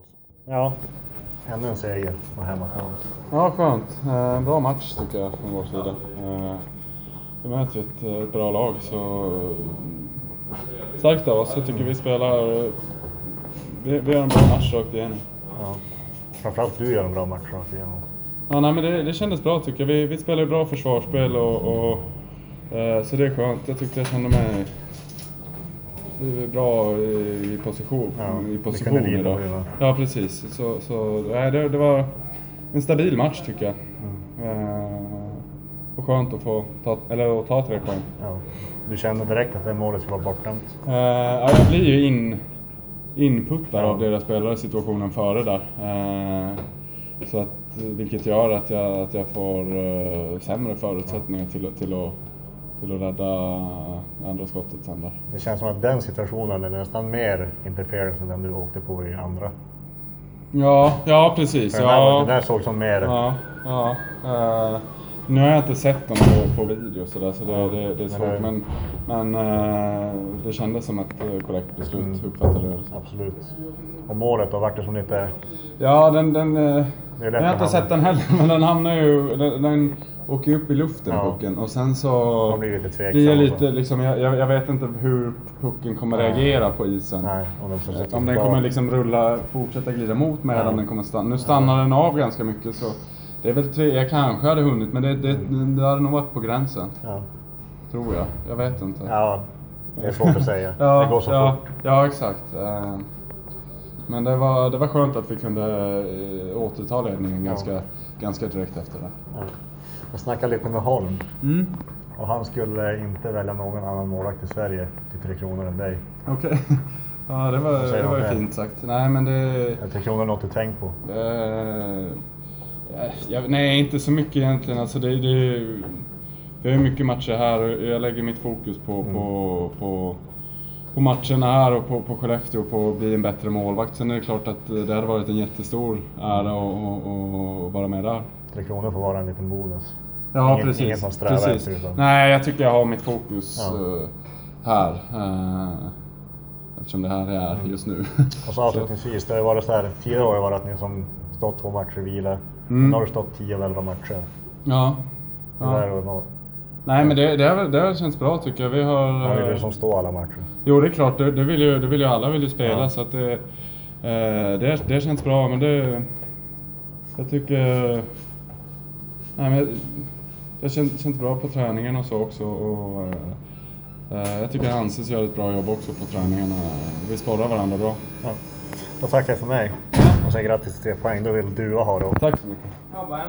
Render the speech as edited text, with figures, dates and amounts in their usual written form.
Ja, ännu en seger på hemmaplan. Ja, skönt. Bra match tycker jag från vår sida. Vi möter ett bra lag, så starkt av oss. Jag tycker vi spelar... Vi gör en bra match rakt igenom. Ja, framförallt du gör en bra match rakt igenom. Ja, nej, men det kändes bra tycker jag. Vi spelar ju bra försvarsspel och så det är skönt. Jag tyckte jag kände mig bra i position. Ja, i position idag. Ja, precis. Så det var en stabil match tycker jag. Och skönt att få ta 3 poäng. Ja. Du kände direkt att det målet skulle vara bortdömt? Ja, jag blir ju inputtad av deras spelare situationen före där. Så att, vilket gör att jag får sämre förutsättningar till att rädda andra skottet sen där. Det känns som att den situationen är nästan mer interference än den du åkte på i andra. Ja precis. Det där såg som mer... Ja. Nu har jag inte sett dem på video så det är svårt. Men det kändes som ett korrekt beslut, uppfattade jag. Absolut. Och målet har varit det som lite... Ja, jag har inte sett den heller, men den hamnar ju... Den åker upp i luften, pucken. Och sen så blir det lite liksom... Jag vet inte hur pucken kommer reagera på isen. Nej, om den kommer liksom fortsätta glida mot mig eller om den kommer stanna. Nu stannar den av ganska mycket så... Det är väl jag kanske hade hunnit, men det hade nog varit på gränsen. Ja. Tror jag. Jag vet inte. Ja, det är svårt att säga. Det går så fort. Ja, exakt. Men det var skönt att vi kunde återta ledningen ganska direkt efter det. Ja. Jag snackade lite med Holm. Och han skulle inte välja någon annan målvakt i Sverige till 3 kronor än dig. Okej. Ja, det var fint sagt. Nej, men det... 3 kronor är något du tänkt på. Nej, inte så mycket egentligen. Alltså vi har mycket matcher här och jag lägger mitt fokus på matcherna här och på Skellefteå och på att bli en bättre målvakt. Sen är det klart att det hade varit en jättestor ära att vara med där. 3 kronor får vara en liten bonus. Ja, precis. Inget man strävar efter. Nej, jag tycker jag har mitt fokus här. Eftersom det här är just nu. Och så avslutningsvis, det har varit så här, 4 år har varit att ni som stått 2 matcher i vila. Nu har du stått 10 eller 11 matcher. Ja. Nej, men det har känts bra tycker jag. Vi har... Man vill ju som stå alla matcher. Jo, det är klart. Det vill ju alla spela. Ja. Så att det känns bra. Men jag tycker... Nej, men det känns bra på träningen och så också. Och jag tycker Hanses gör ett bra jobb också på träningarna. Vi sporrar varandra bra. Ja. Då tackar jag för mig. Och säger grattis till 3 poäng. Då vill du ha det. Tack så mycket.